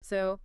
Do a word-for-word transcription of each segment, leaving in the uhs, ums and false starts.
So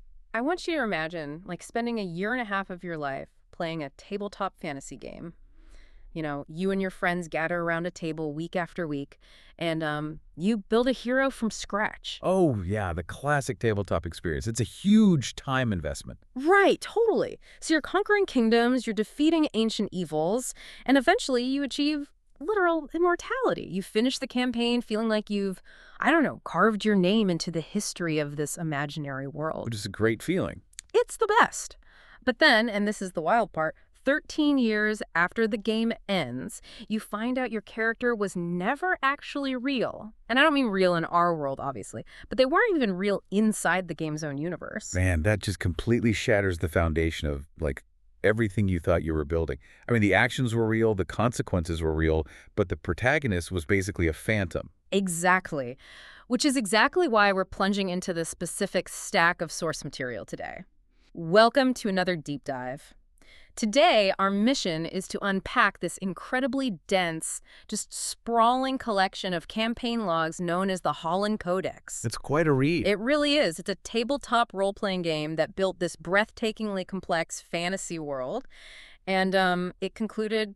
I want you to imagine like spending a year and a half of your life playing a tabletop fantasy game. You know, you and your friends gather around a table week after week, and um, you build a hero from scratch. Oh, yeah, the classic tabletop experience. It's a huge time investment. Right, totally. So you're conquering kingdoms, you're defeating ancient evils, and eventually you achieve literal immortality. You finish the campaign feeling like you've, I don't know, carved your name into the history of this imaginary world. Which is a great feeling. It's the best. But then, and this is the wild part, thirteen years after the game ends, you find out your character was never actually real. And I don't mean real in our world, obviously, but they weren't even real inside the game's own universe. Man, that just completely shatters the foundation of, like, everything you thought you were building. I mean, the actions were real, the consequences were real, but the protagonist was basically a phantom. Exactly. Which is exactly why we're plunging into the specific stack of source material today. Welcome to another deep dive. Today, our mission is to unpack this incredibly dense, just sprawling collection of campaign logs known as the Holland Codex. It's quite a read. It really is. It's a tabletop role-playing game that built this breathtakingly complex fantasy world, and um, it concluded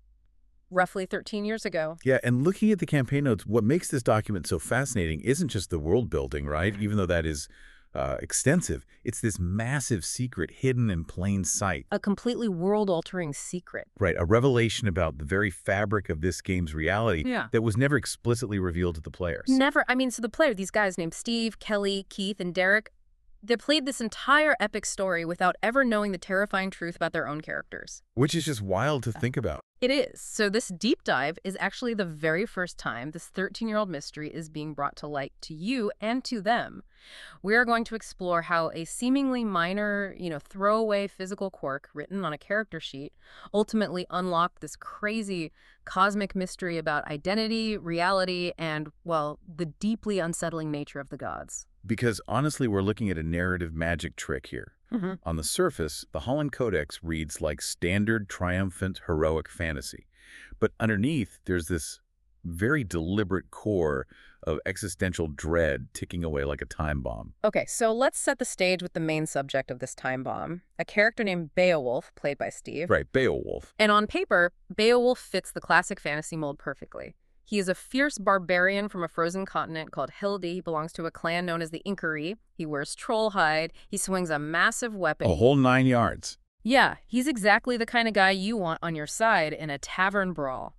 roughly thirteen years ago. Yeah, and looking at the campaign notes, what makes this document so fascinating isn't just the world building, right? Even though that is uh, extensive, it's this massive secret hidden in plain sight. A completely world-altering secret. Right, a revelation about the very fabric of this game's reality Yeah. that was never explicitly revealed to the players. Never. I mean, so the player, these guys named Steve, Kelly, Keith, and Derek, they played this entire epic story without ever knowing the terrifying truth about their own characters. Which is just wild to think about. It is. So this deep dive is actually the very first time this thirteen-year-old mystery is being brought to light to you and to them. We are going to explore how a seemingly minor, you know, throwaway physical quirk written on a character sheet ultimately unlocked this crazy cosmic mystery about identity, reality, and, well, the deeply unsettling nature of the gods. Because honestly, we're looking at a narrative magic trick here. Mm-hmm. On the surface, the Holland Codex reads like standard, triumphant, heroic fantasy. But underneath, there's this very deliberate core of existential dread ticking away like a time bomb. Okay, so let's set the stage with the main subject of this time bomb, a character named Beowulf, played by Steve. Right, Beowulf. And on paper, Beowulf fits the classic fantasy mold perfectly. He is a fierce barbarian from a frozen continent called Hildi. He belongs to a clan known as the Inquiri. He wears troll hide. He swings a massive weapon. A whole nine yards. Yeah, he's exactly the kind of guy you want on your side in a tavern brawl.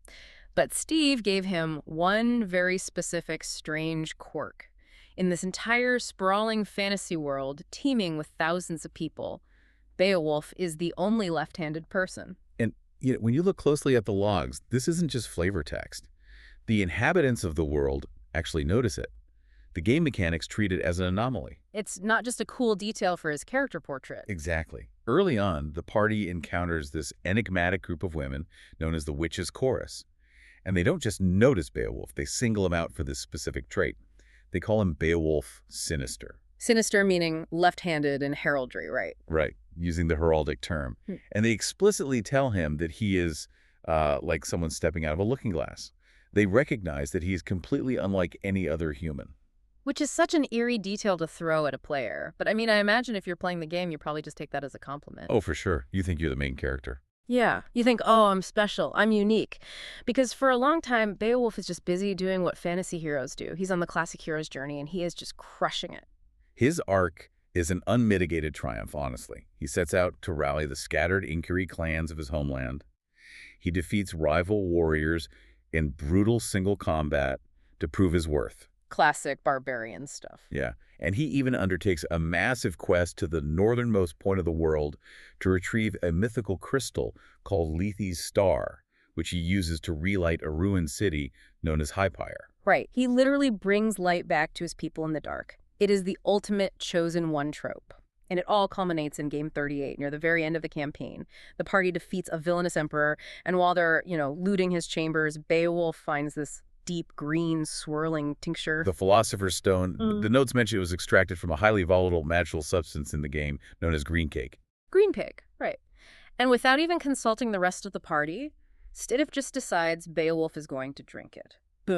But Steve gave him one very specific, strange quirk. In this entire sprawling fantasy world, teeming with thousands of people, Beowulf is the only left-handed person. And you know, when you look closely at the logs, this isn't just flavor text. The inhabitants of the world actually notice it. The game mechanics treat it as an anomaly. It's not just a cool detail for his character portrait. Exactly. Early on, the party encounters this enigmatic group of women known as the Witches' Chorus. And they don't just notice Beowulf, they single him out for this specific trait. They call him Beowulf Sinister. Sinister meaning left-handed in heraldry, right? Right, using the heraldic term. Hmm. And they explicitly tell him that he is uh, like someone stepping out of a looking glass. They recognize that he is completely unlike any other human. Which is such an eerie detail to throw at a player. But I mean, I imagine if you're playing the game, you probably just take that as a compliment. Oh, for sure. You think you're the main character. Yeah. You think, oh, I'm special. I'm unique. Because for a long time, Beowulf is just busy doing what fantasy heroes do. He's on the classic hero's journey, and he is just crushing it. His arc is an unmitigated triumph, honestly. He sets out to rally the scattered Inquiri clans of his homeland. He defeats rival warriors in brutal single combat to prove his worth. Classic barbarian stuff. Yeah, and he even undertakes a massive quest to the northernmost point of the world to retrieve a mythical crystal called Lethe's Star, which he uses to relight a ruined city known as Hypire. Right. He literally brings light back to his people in the dark. It is the ultimate chosen one trope. And it all culminates in Game thirty-eight, near the very end of the campaign. The party defeats a villainous emperor, and while they're, you know, looting his chambers, Beowulf finds this deep green swirling tincture. The Philosopher's Stone, Mm. the notes mention it was extracted from a highly volatile magical substance in the game known as green cake. Green pig, right. And without even consulting the rest of the party, Stidif just decides Beowulf is going to drink it. Boom.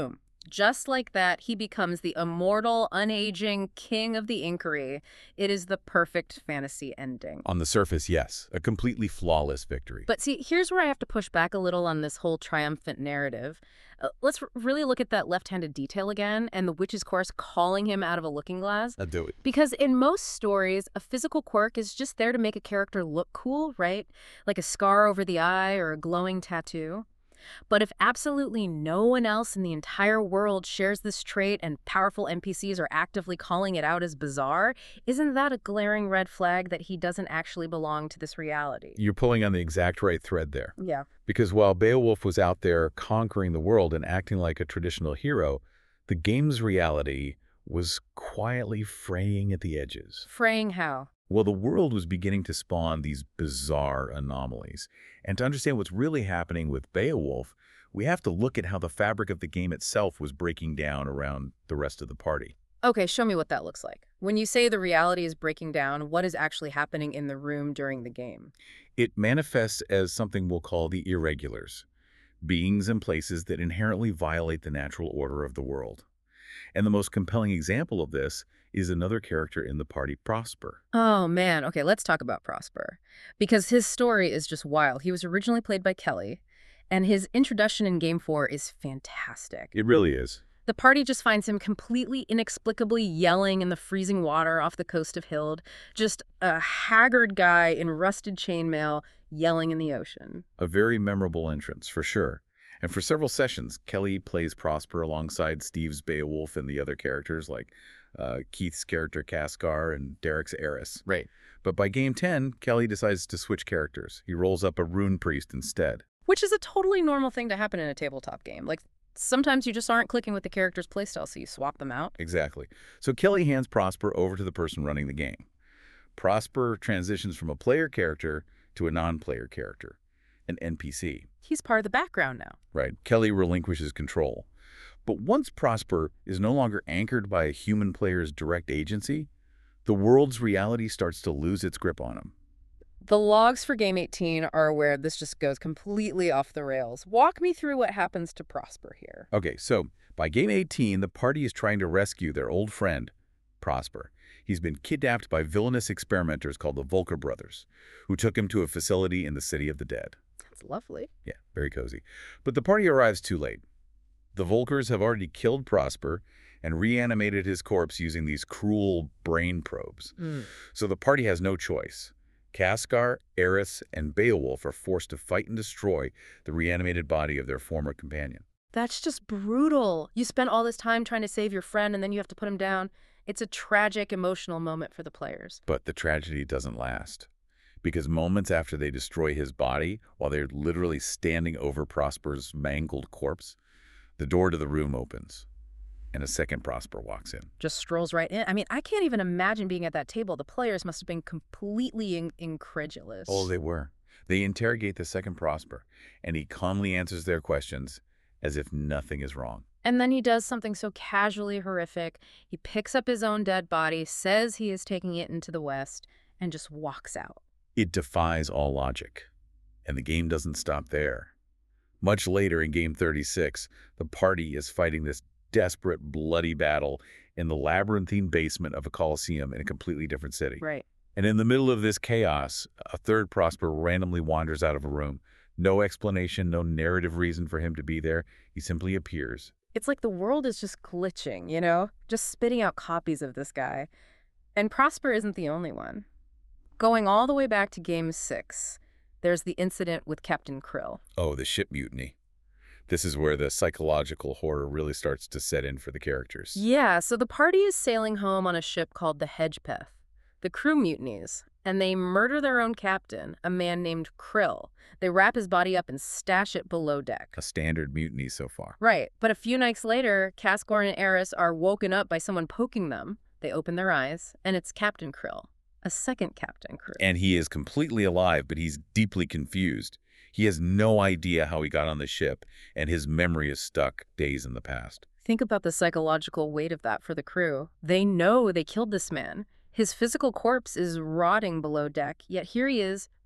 Just like that, he becomes the immortal, unaging king of the Inquiry. It is the perfect fantasy ending. On the surface, yes, a completely flawless victory. But see, here's where I have to push back a little on this whole triumphant narrative. Uh, let's r- really look at that left-handed detail again, and the witch's course calling him out of a looking glass. I'll do it. Because in most stories, a physical quirk is just there to make a character look cool, right? Like a scar over the eye or a glowing tattoo. But if absolutely no one else in the entire world shares this trait and powerful N P Cs are actively calling it out as bizarre, isn't that a glaring red flag that he doesn't actually belong to this reality? You're pulling on the exact right thread there. Yeah. Because while Beowulf was out there conquering the world and acting like a traditional hero, the game's reality was quietly fraying at the edges. Fraying how? Well, the world was beginning to spawn these bizarre anomalies. And to understand what's really happening with Beowulf, we have to look at how the fabric of the game itself was breaking down around the rest of the party. Okay, show me what that looks like. When you say the reality is breaking down, what is actually happening in the room during the game? It manifests as something we'll call the irregulars, beings and places that inherently violate the natural order of the world. And the most compelling example of this is another character in the party, Prosper. Oh, man. Okay, let's talk about Prosper. Because his story is just wild. He was originally played by Kelly, and his introduction in Game four is fantastic. It really is. The party just finds him completely inexplicably yelling in the freezing water off the coast of Hild. Just a haggard guy in rusted chainmail yelling in the ocean. A very memorable entrance, for sure. And for several sessions, Kelly plays Prosper alongside Steve's Beowulf and the other characters like uh, Keith's character Kaskar and Derek's Eris. Right. But by game ten, Kelly decides to switch characters. He rolls up a rune priest instead. Which is a totally normal thing to happen in a tabletop game. Like, sometimes you just aren't clicking with the character's playstyle, so you swap them out. Exactly. So Kelly hands Prosper over to the person running the game. Prosper transitions from a player character to a non-player character, an N P C. He's part of the background now. Right. Kelly relinquishes control. But once Prosper is no longer anchored by a human player's direct agency, the world's reality starts to lose its grip on him. The logs for Game eighteen are where this just goes completely off the rails. Walk me through what happens to Prosper here. Okay, so by game eighteen, the party is trying to rescue their old friend, Prosper. He's been kidnapped by villainous experimenters called the Volker Brothers, who took him to a facility in the City of the Dead. That's lovely. Yeah, very cozy. But the party arrives too late. The Volkers have already killed Prosper and reanimated his corpse using these cruel brain probes. Mm. So the party has no choice. Kaskar, Eris, and Beowulf are forced to fight and destroy the reanimated body of their former companion. That's just brutal. You spent all this time trying to save your friend, and then you have to put him down. It's a tragic, emotional moment for the players. But the tragedy doesn't last. Because moments after they destroy his body, while they're literally standing over Prosper's mangled corpse, the door to the room opens, and a second Prosper walks in. Just strolls right in. I mean, I can't even imagine being at that table. The players must have been completely in incredulous. Oh, they were. They interrogate the second Prosper, and he calmly answers their questions as if nothing is wrong. And then he does something so casually horrific. He picks up his own dead body, says he is taking it into the West, and just walks out. It defies all logic. And the game doesn't stop there. Much later in Game thirty-six, the party is fighting this desperate, bloody battle in the labyrinthine basement of a coliseum in a completely different city. Right. And in the middle of this chaos, a third Prosper randomly wanders out of a room. No explanation, no narrative reason for him to be there. He simply appears. It's like the world is just glitching, you know? Just spitting out copies of this guy. And Prosper isn't the only one. Going all the way back to Game six, there's the incident with Captain Krill. Oh, the ship mutiny. This is where the psychological horror really starts to set in for the characters. Yeah, so the party is sailing home on a ship called the Hedgepeth. The crew mutinies, and they murder their own captain, a man named Krill. They wrap his body up and stash it below deck. A standard mutiny so far. Right, but a few nights later, Kaskar and Eris are woken up by someone poking them. They open their eyes, and it's Captain Krill, a second Captain Krill. And he is completely alive, but he's deeply confused. He has no idea how he got on the ship, and his memory is stuck days in the past. Think about the psychological weight of that for the crew. They know they killed this man. His physical corpse is rotting below deck, yet here he is,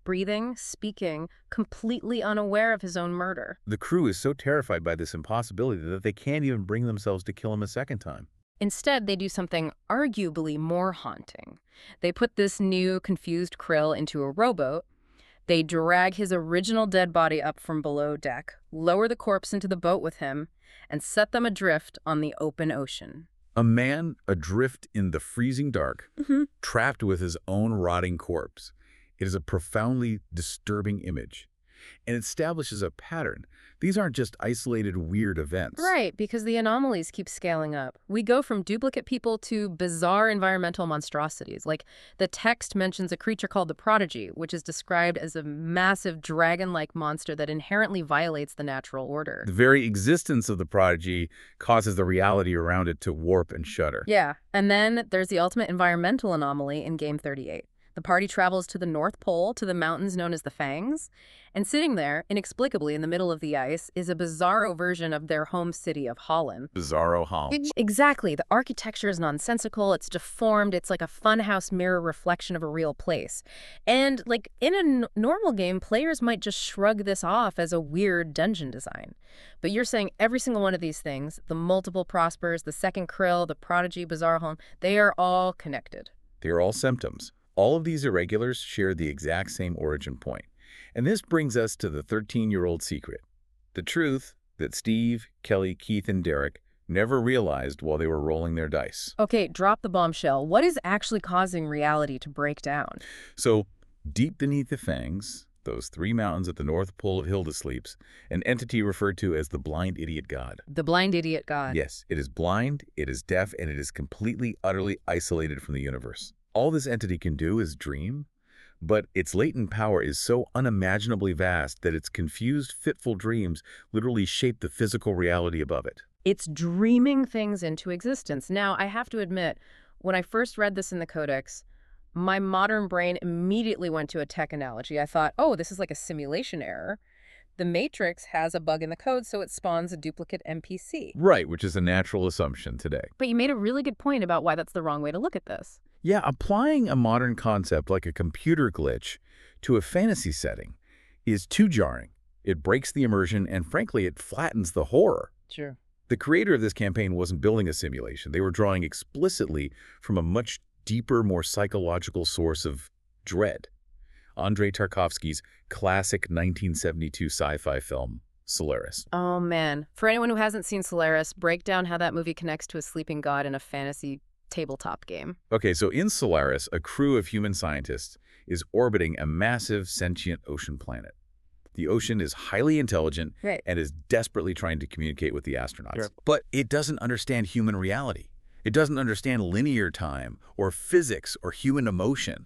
breathing, speaking, completely unaware of his own murder. The crew is so terrified by this impossibility that they can't even bring themselves to kill him a second time. Instead, they do something arguably more haunting. They put this new, confused Krill into a rowboat. They drag his original dead body up from below deck, lower the corpse into the boat with him, and set them adrift on the open ocean. A man adrift in the freezing dark, Mm-hmm. trapped with his own rotting corpse. It is a profoundly disturbing image, and it establishes a pattern. These aren't just isolated weird events. Right, because the anomalies keep scaling up. We go from duplicate people to bizarre environmental monstrosities. Like, the text mentions a creature called the Prodigy, which is described as a massive dragon-like monster that inherently violates the natural order. The very existence of the Prodigy causes the reality around it to warp and shudder. Yeah, and then there's the ultimate environmental anomaly in Game thirty-eight. The party travels to the North Pole, to the mountains known as the Fangs, and sitting there, inexplicably in the middle of the ice, is a bizarro version of their home city of Holland. Bizarro Holland. Exactly. The architecture is nonsensical, it's deformed, it's like a funhouse mirror reflection of a real place. And, like, in a n normal game, players might just shrug this off as a weird dungeon design. But you're saying every single one of these things, the multiple Prospers, the second Krill, the Prodigy, Bizarro Holland, they are all connected. They are all symptoms. All of these irregulars share the exact same origin point. And this brings us to the thirteen-year-old secret. The truth that Steve, Kelly, Keith, and Derek never realized while they were rolling their dice. Okay, drop the bombshell. What is actually causing reality to break down? So, deep beneath the Fangs, those three mountains at the North Pole of Hildesleeps, an entity referred to as the Blind Idiot God. The blind idiot god. Yes, it is blind, it is deaf, and it is completely, utterly isolated from the universe. All this entity can do is dream, but its latent power is so unimaginably vast that its confused, fitful dreams literally shape the physical reality above it. It's dreaming things into existence. Now, I have to admit, when I first read this in the Codex, my modern brain immediately went to a tech analogy. I thought, oh, this is like a simulation error. The Matrix has a bug in the code, so it spawns a duplicate N P C. Right, which is a natural assumption today. But you made a really good point about why that's the wrong way to look at this. Yeah, applying a modern concept like a computer glitch to a fantasy setting is too jarring. It breaks the immersion, and frankly, it flattens the horror. Sure. The creator of this campaign wasn't building a simulation. They were drawing explicitly from a much deeper, more psychological source of dread. Andrei Tarkovsky's classic nineteen seventy-two sci-fi film, Solaris. Oh, man. For anyone who hasn't seen Solaris, break down how that movie connects to a sleeping god in a fantasy tabletop game. Okay, so in Solaris, a crew of human scientists is orbiting a massive sentient ocean planet. The ocean is highly intelligent Right. and is desperately trying to communicate with the astronauts. Sure. But it doesn't understand human reality. It doesn't understand linear time or physics or human emotion.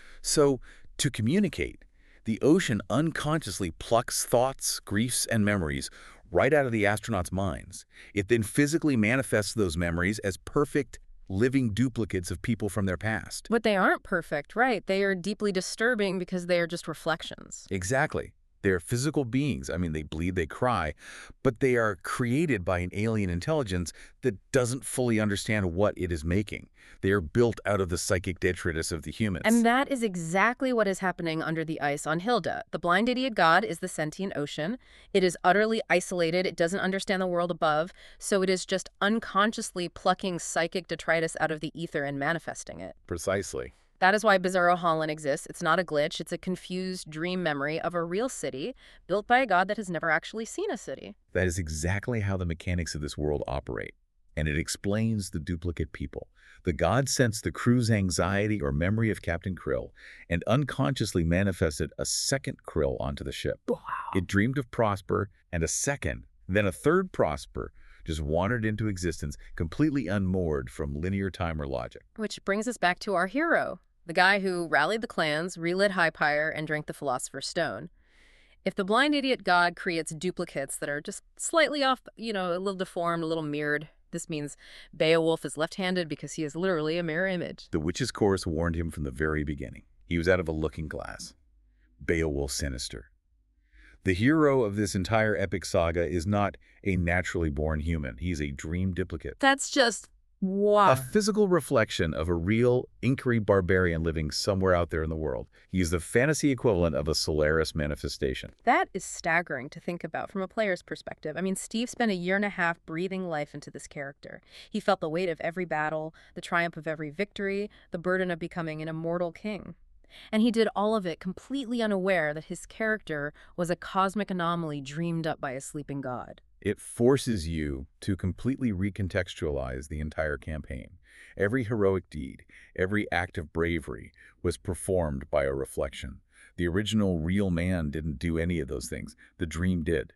So, to communicate, the ocean unconsciously plucks thoughts, griefs, and memories right out of the astronauts' minds. It then physically manifests those memories as perfect, living duplicates of people from their past. But they aren't perfect, right? They are deeply disturbing because they are just reflections. Exactly. They're physical beings. I mean, they bleed, they cry, but they are created by an alien intelligence that doesn't fully understand what it is making. They are built out of the psychic detritus of the humans. And that is exactly what is happening under the ice on Hilda. The blind idiot god is the sentient ocean. It is utterly isolated. It doesn't understand the world above, so it is just unconsciously plucking psychic detritus out of the ether and manifesting it. Precisely. That is why Bizarro Holland exists. It's not a glitch. It's a confused dream memory of a real city built by a god that has never actually seen a city. That is exactly how the mechanics of this world operate, and it explains the duplicate people. The god sensed the crew's anxiety or memory of Captain Krill and unconsciously manifested a second Krill onto the ship. Wow. It dreamed of Prosper, and a second, then a third Prosper, just wandered into existence, completely unmoored from linear time or logic. Which brings us back to our hero, the guy who rallied the clans, relit Highpire, and drank the Philosopher's Stone. If the blind idiot god creates duplicates that are just slightly off, you know, a little deformed, a little mirrored, this means Beowulf is left-handed because he is literally a mirror image. The Witch's Chorus warned him from the very beginning. He was out of a looking glass. Beowulf sinister. The hero of this entire epic saga is not a naturally born human. He's a dream duplicate. That's just A Wow. physical reflection of a real Inquiry barbarian living somewhere out there in the world. He is the fantasy equivalent of a Solaris manifestation. That is staggering to think about from a player's perspective. I mean, Steve spent a year and a half breathing life into this character. He felt the weight of every battle, the triumph of every victory, the burden of becoming an immortal king. And he did all of it completely unaware that his character was a cosmic anomaly dreamed up by a sleeping god. It forces you to completely recontextualize the entire campaign. Every heroic deed, every act of bravery was performed by a reflection. The original real man didn't do any of those things. The dream did.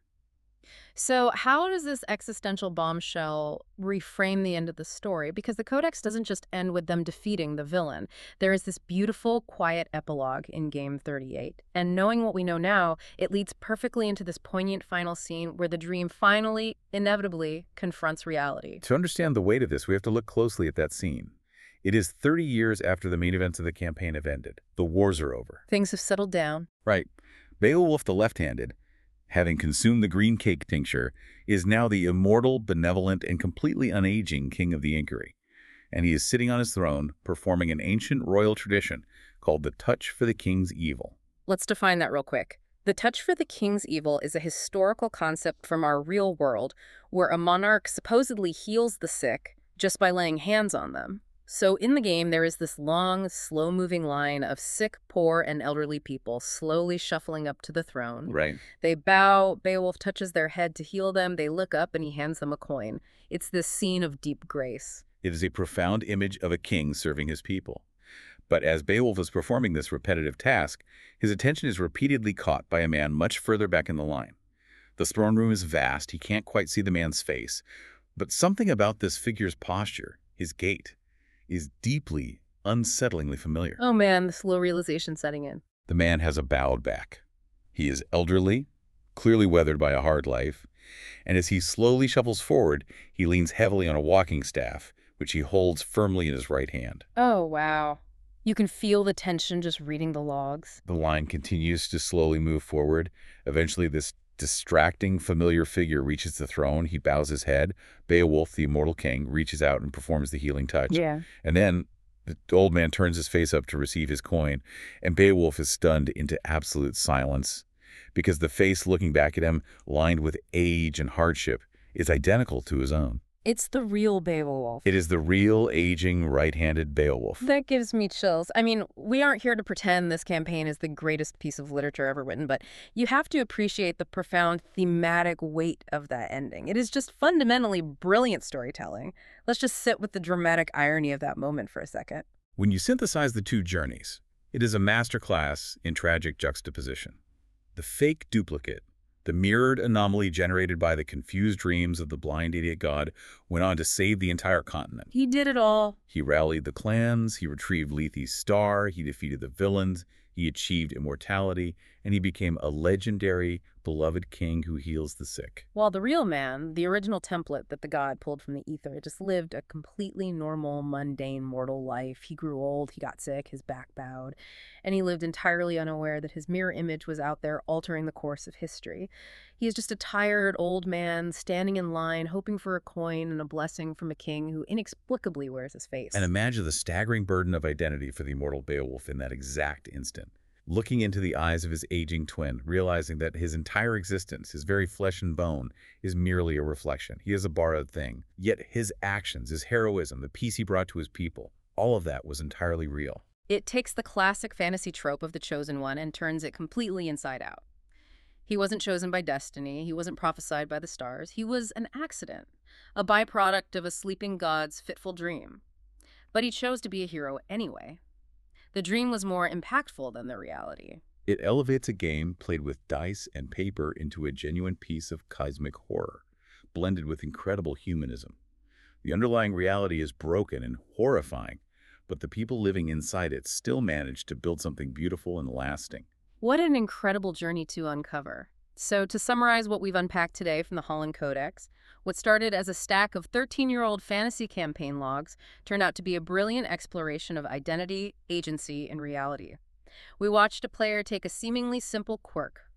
So how does this existential bombshell reframe the end of the story? Because the Codex doesn't just end with them defeating the villain. There is this beautiful, quiet epilogue in Game thirty-eight. And knowing what we know now, it leads perfectly into this poignant final scene where the dream finally, inevitably, confronts reality. To understand the weight of this, we have to look closely at that scene. It is thirty years after the main events of the campaign have ended. The wars are over. Things have settled down. Right. Beowulf the Left-Handed, having consumed the green cake tincture, is now the immortal, benevolent, and completely unaging king of the Inquiry. And he is sitting on his throne, performing an ancient royal tradition called the Touch for the King's Evil. Let's define that real quick. The touch for the king's evil is a historical concept from our real world where a monarch supposedly heals the sick just by laying hands on them. So in the game, there is this long, slow-moving line of sick, poor, and elderly people slowly shuffling up to the throne. Right. They bow, Beowulf touches their head to heal them, they look up, and he hands them a coin. It's this scene of deep grace. It is a profound image of a king serving his people. But as Beowulf is performing this repetitive task, his attention is repeatedly caught by a man much further back in the line. The throne room is vast, he can't quite see the man's face, but something about this figure's posture, his gait, is deeply, unsettlingly familiar. Oh man, the slow realization setting in. The man has a bowed back. He is elderly, clearly weathered by a hard life, and as he slowly shuffles forward, he leans heavily on a walking staff, which he holds firmly in his right hand. Oh, wow. You can feel the tension just reading the logs. The line continues to slowly move forward. Eventually, this distracting, familiar figure reaches the throne. He bows his head. Beowulf, the immortal king, reaches out and performs the healing touch. Yeah. And then the old man turns his face up to receive his coin, and Beowulf is stunned into absolute silence because the face looking back at him, lined with age and hardship, is identical to his own. It's the real Beowulf. It is the real, aging, right-handed Beowulf. That gives me chills. I mean, we aren't here to pretend this campaign is the greatest piece of literature ever written, but you have to appreciate the profound thematic weight of that ending. It is just fundamentally brilliant storytelling. Let's just sit with the dramatic irony of that moment for a second. When you synthesize the two journeys, it is a masterclass in tragic juxtaposition. The fake duplicate, the mirrored anomaly generated by the confused dreams of the blind idiot god, went on to save the entire continent. He did it all. He rallied the clans, he retrieved Lethe's star, he defeated the villains, he achieved immortality, and he became a legendary, beloved king who heals the sick. While the real man, the original template that the god pulled from the ether, just lived a completely normal, mundane, mortal life. He grew old, he got sick, his back bowed, and he lived entirely unaware that his mirror image was out there altering the course of history. He is just a tired old man standing in line, hoping for a coin and a blessing from a king who inexplicably wears his face. And imagine the staggering burden of identity for the immortal Beowulf in that exact instant. Looking into the eyes of his aging twin, realizing that his entire existence, his very flesh and bone, is merely a reflection. He is a borrowed thing. Yet his actions, his heroism, the peace he brought to his people, all of that was entirely real. It takes the classic fantasy trope of the chosen one and turns it completely inside out. He wasn't chosen by destiny. He wasn't prophesied by the stars. He was an accident, a byproduct of a sleeping god's fitful dream. But he chose to be a hero anyway. The dream was more impactful than the reality. It elevates a game played with dice and paper into a genuine piece of cosmic horror, blended with incredible humanism. The underlying reality is broken and horrifying, but the people living inside it still manage to build something beautiful and lasting. What an incredible journey to uncover. So to summarize what we've unpacked today from the Holland Codex, what started as a stack of thirteen-year-old fantasy campaign logs turned out to be a brilliant exploration of identity, agency, and reality. We watched a player take a seemingly simple quirk,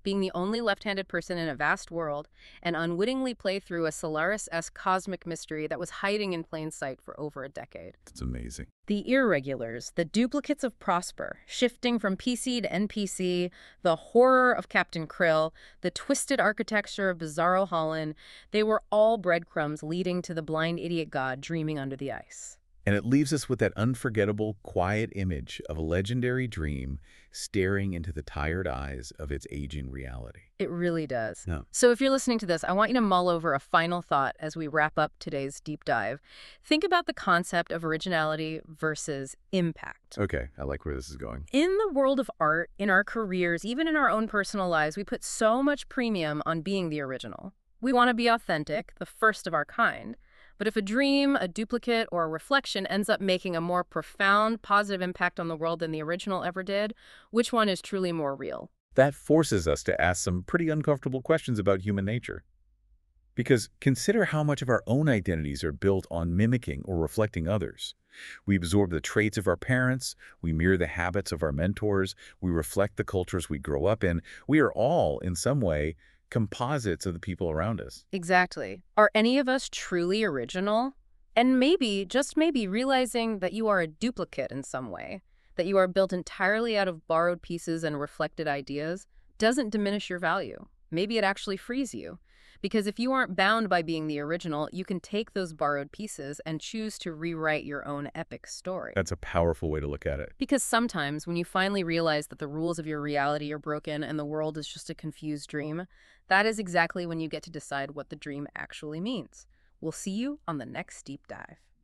being the only left-handed person in a vast world, and unwittingly play through a Solaris-esque cosmic mystery that was hiding in plain sight for over a decade. It's amazing. The irregulars, the duplicates of Prosper, shifting from P C to N P C, the horror of Captain Krill, the twisted architecture of Bizarro Holland, they were all breadcrumbs leading to the blind idiot god dreaming under the ice. And it leaves us with that unforgettable, quiet image of a legendary dream staring into the tired eyes of its aging reality. It really does. Yeah. So if you're listening to this, I want you to mull over a final thought as we wrap up today's deep dive. Think about the concept of originality versus impact. Okay, I like where this is going. In the world of art, in our careers, even in our own personal lives, we put so much premium on being the original. We want to be authentic, the first of our kind. But if a dream, a duplicate, or a reflection ends up making a more profound, positive impact on the world than the original ever did, which one is truly more real? That forces us to ask some pretty uncomfortable questions about human nature. Because consider how much of our own identities are built on mimicking or reflecting others. We absorb the traits of our parents, we mirror the habits of our mentors, we reflect the cultures we grow up in. We are all, in some way, composites of the people around us. Exactly. Are any of us truly original? And maybe, just maybe, realizing that you are a duplicate in some way, that you are built entirely out of borrowed pieces and reflected ideas, doesn't diminish your value. Maybe it actually frees you. Because if you aren't bound by being the original, you can take those borrowed pieces and choose to rewrite your own epic story. That's a powerful way to look at it. Because sometimes, when you finally realize that the rules of your reality are broken and the world is just a confused dream, that is exactly when you get to decide what the dream actually means. We'll see you on the next deep dive.